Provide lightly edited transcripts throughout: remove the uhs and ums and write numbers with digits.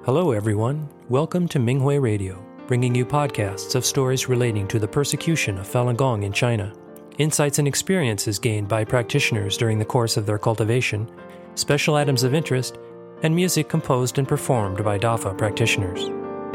Hello everyone, welcome to Minghui Radio, bringing you podcasts of stories relating to the persecution of Falun Gong in China, insights and experiences gained by practitioners during the course of their cultivation, special items of interest, and music composed and performed by Dafa practitioners.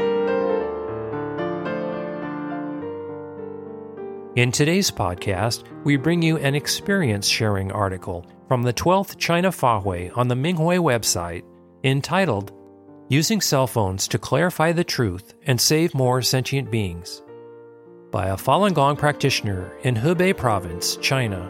In today's podcast, we bring you an experience-sharing article from the 12th China Fahui on the Minghui website entitled Using Cell Phones to Clarify the Truth and Save More Sentient Beings by a Falun Gong practitioner in Hebei Province, China.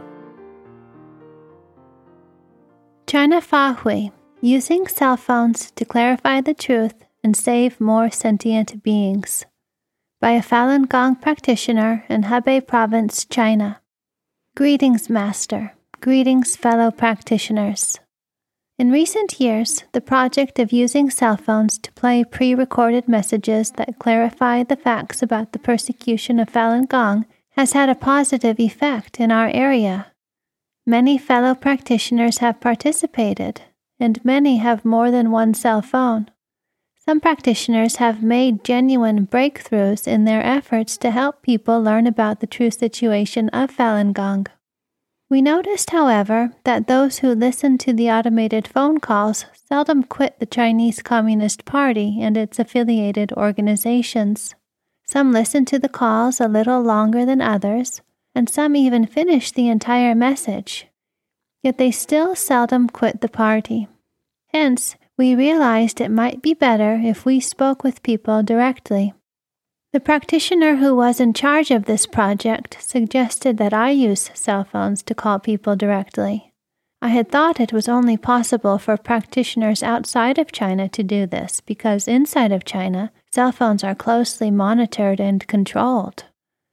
China Fahui, Using Cell Phones to Clarify the Truth and Save More Sentient Beings by a Falun Gong practitioner in Hebei Province, China. Greetings, Master. Greetings, fellow practitioners. In recent years, the project of using cell phones to play pre-recorded messages that clarify the facts about the persecution of Falun Gong has had a positive effect in our area. Many fellow practitioners have participated, and many have more than one cell phone. Some practitioners have made genuine breakthroughs in their efforts to help people learn about the true situation of Falun Gong. We noticed, however, that those who listened to the automated phone calls seldom quit the Chinese Communist Party and its affiliated organizations. Some listened to the calls a little longer than others, and some even finished the entire message. Yet they still seldom quit the party. Hence, we realized it might be better if we spoke with people directly. The practitioner who was in charge of this project suggested that I use cell phones to call people directly. I had thought it was only possible for practitioners outside of China to do this because inside of China, cell phones are closely monitored and controlled.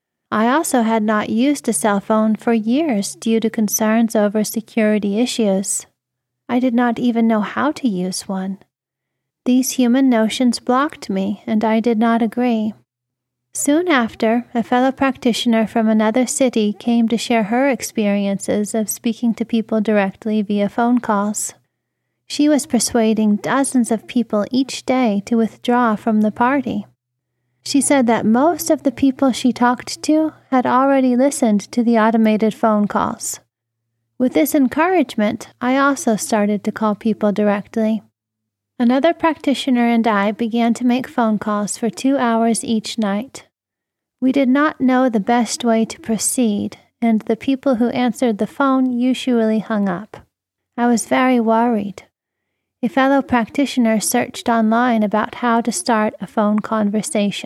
I also had not used a cell phone for years due to concerns over security issues. I did not even know how to use one. These human notions blocked me, and I did not agree. Soon after, a fellow practitioner from another city came to share her experiences of speaking to people directly via phone calls. She was persuading dozens of people each day to withdraw from the party. She said that most of the people she talked to had already listened to the automated phone calls. With this encouragement, I also started to call people directly. Another practitioner and I began to make phone calls for 2 hours each night. We did not know the best way to proceed, and the people who answered the phone usually hung up. I was very worried. A fellow practitioner searched online about how to start a phone conversation.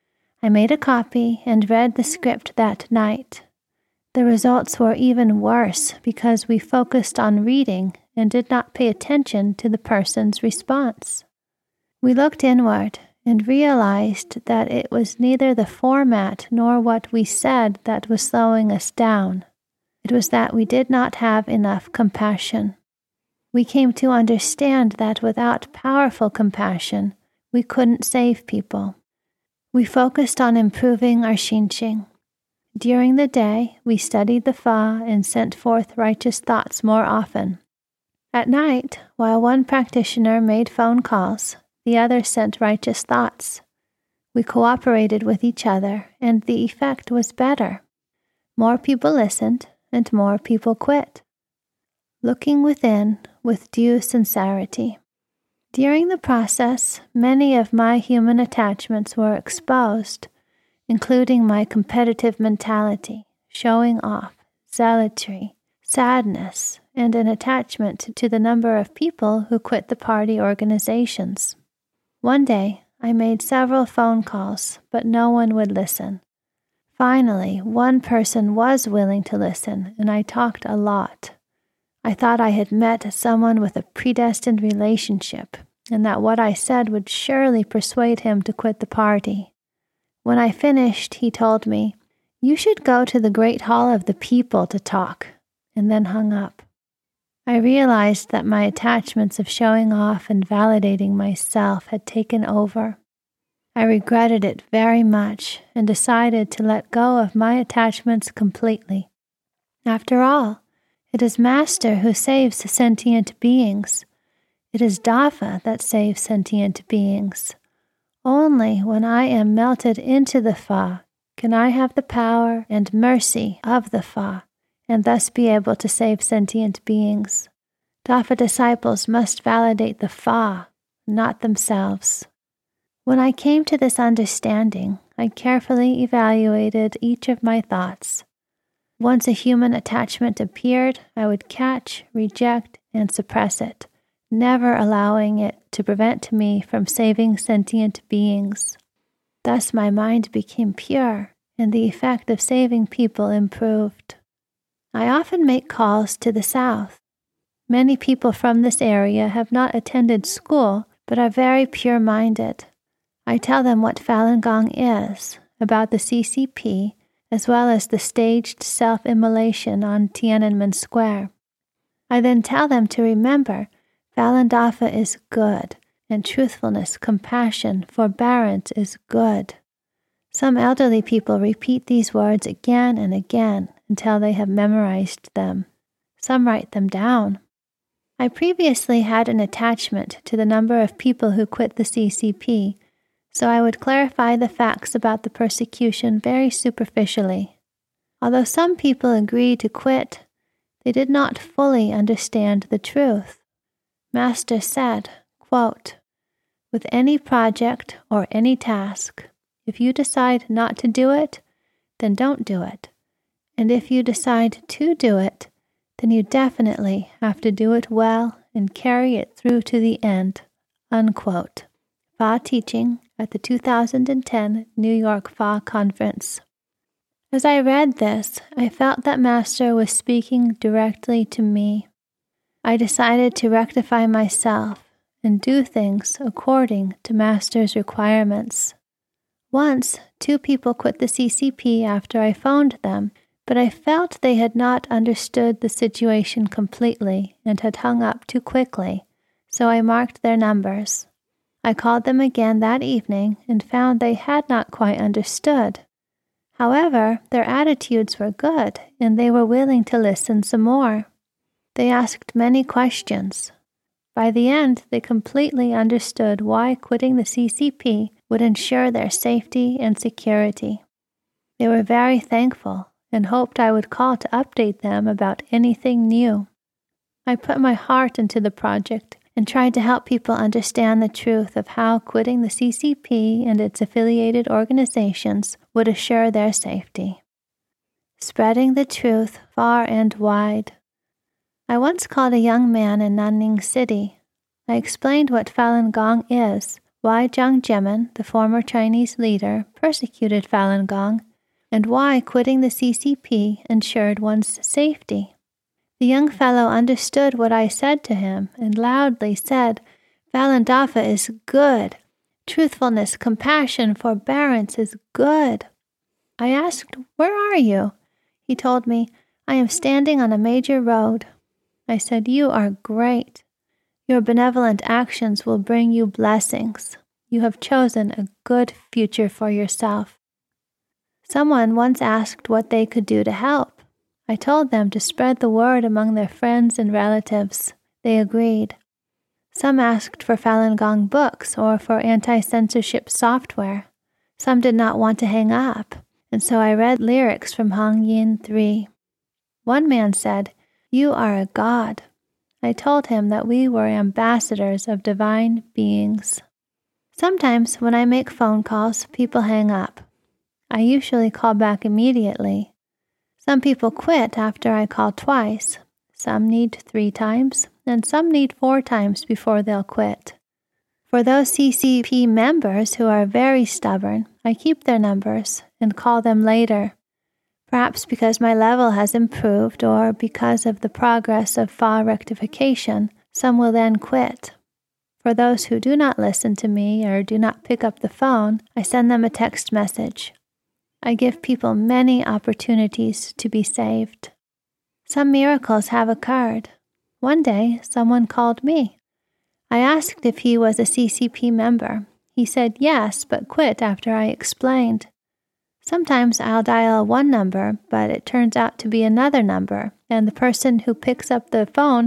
I made a copy and read the script that night. The results were even worse because we focused on reading and did not pay attention to the person's response. We looked inward and realized that it was neither the format nor what we said that was slowing us down. It was that we did not have enough compassion. We came to understand that without powerful compassion, we couldn't save people. We focused on improving our Xinqing. During the day, we studied the Fa and sent forth righteous thoughts more often. At night, while one practitioner made phone calls, the other sent righteous thoughts. We cooperated with each other, and the effect was better. More people listened, and more people quit. Looking within with due sincerity. During the process, many of my human attachments were exposed, including my competitive mentality, showing off, zealotry, sadness, and an attachment to the number of people who quit the party organizations. One day, I made several phone calls, but no one would listen. Finally, one person was willing to listen, and I talked a lot. I thought I had met someone with a predestined relationship, and that what I said would surely persuade him to quit the party. When I finished, he told me, "You should go to the Great Hall of the People to talk," and then hung up. I realized that my attachments of showing off and validating myself had taken over. I regretted it very much and decided to let go of my attachments completely. After all, it is Master who saves sentient beings. It is Dafa that saves sentient beings. Only when I am melted into the Fa can I have the power and mercy of the Fa, and thus be able to save sentient beings. Dafa disciples must validate the Fa, not themselves. When I came to this understanding, I carefully evaluated each of my thoughts. Once a human attachment appeared, I would catch, reject, and suppress it, never allowing it to prevent me from saving sentient beings. Thus my mind became pure, and the effect of saving people improved. I often make calls to the South. Many people from this area have not attended school, but are very pure-minded. I tell them what Falun Gong is, about the CCP, as well as the staged self-immolation on Tiananmen Square. I then tell them to remember Falun Dafa is good, and truthfulness, compassion, forbearance is good. Some elderly people repeat these words again and again until they have memorized them. Some write them down. I previously had an attachment to the number of people who quit the CCP, so I would clarify the facts about the persecution very superficially. Although some people agreed to quit, they did not fully understand the truth. Master said, quote, "With any project or any task, if you decide not to do it, then don't do it. And if you decide to do it, then you definitely have to do it well and carry it through to the end." Unquote. Fa teaching at the 2010 New York Fa Conference. As I read this, I felt that Master was speaking directly to me. I decided to rectify myself and do things according to Master's requirements. Once, 2 people quit the CCP after I phoned them, but I felt they had not understood the situation completely and had hung up too quickly, so I marked their numbers. I called them again that evening and found they had not quite understood. However, their attitudes were good, and they were willing to listen some more. They asked many questions. By the end, they completely understood why quitting the CCP would ensure their safety and security. They were very thankful and hoped I would call to update them about anything new. I put my heart into the project and tried to help people understand the truth of how quitting the CCP and its affiliated organizations would assure their safety. Spreading the truth far and wide. I once called a young man in Nanning City. I explained what Falun Gong is, why Jiang Zemin, the former Chinese leader, persecuted Falun Gong, and why quitting the CCP ensured one's safety. The young fellow understood what I said to him and loudly said, "Falun Dafa is good. Truthfulness, compassion, forbearance is good." I asked, "Where are you?" He told me, "I am standing on a major road." I said, "You are great. Your benevolent actions will bring you blessings. You have chosen a good future for yourself." Someone once asked what they could do to help. I told them to spread the word among their friends and relatives. They agreed. Some asked for Falun Gong books or for anti-censorship software. Some did not want to hang up, and so I read lyrics from Hong Yin 3. One man said, "You are a god." I told him that we were ambassadors of divine beings. Sometimes when I make phone calls, people hang up. I usually call back immediately. Some people quit after I call twice. Some need 3 times, and some need 4 times before they'll quit. For those CCP members who are very stubborn, I keep their numbers and call them later. Perhaps because my level has improved or because of the progress of Fa rectification, some will then quit. For those who do not listen to me or do not pick up the phone, I send them a text message. I give people many opportunities to be saved. Some miracles have occurred. One day, someone called me. I asked if he was a CCP member. He said yes, but quit after I explained. Sometimes I'll dial one number, but it turns out to be another number, and the person who picks up the phone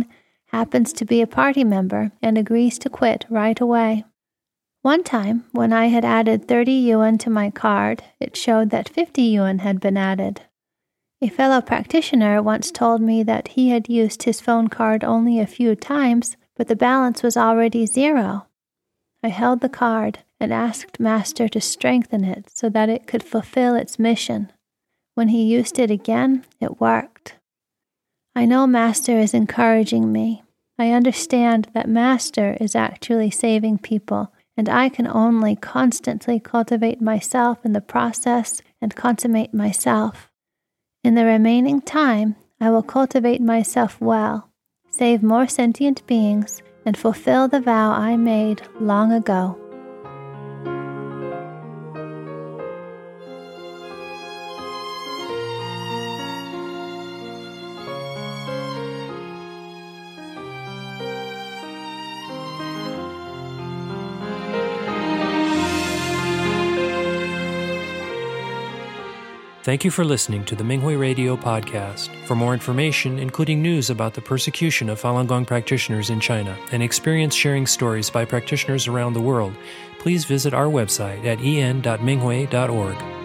happens to be a party member and agrees to quit right away. One time, when I had added 30 yuan to my card, it showed that 50 yuan had been added. A fellow practitioner once told me that he had used his phone card only a few times, but the balance was already 0. I held the card and asked Master to strengthen it so that it could fulfill its mission. When he used it again, it worked. I know Master is encouraging me. I understand that Master is actually saving people, and I can only constantly cultivate myself in the process and consummate myself. In the remaining time, I will cultivate myself well, save more sentient beings, and fulfill the vow I made long ago. Thank you for listening to the Minghui Radio podcast. For more information, including news about the persecution of Falun Gong practitioners in China and experience sharing stories by practitioners around the world, please visit our website at en.minghui.org.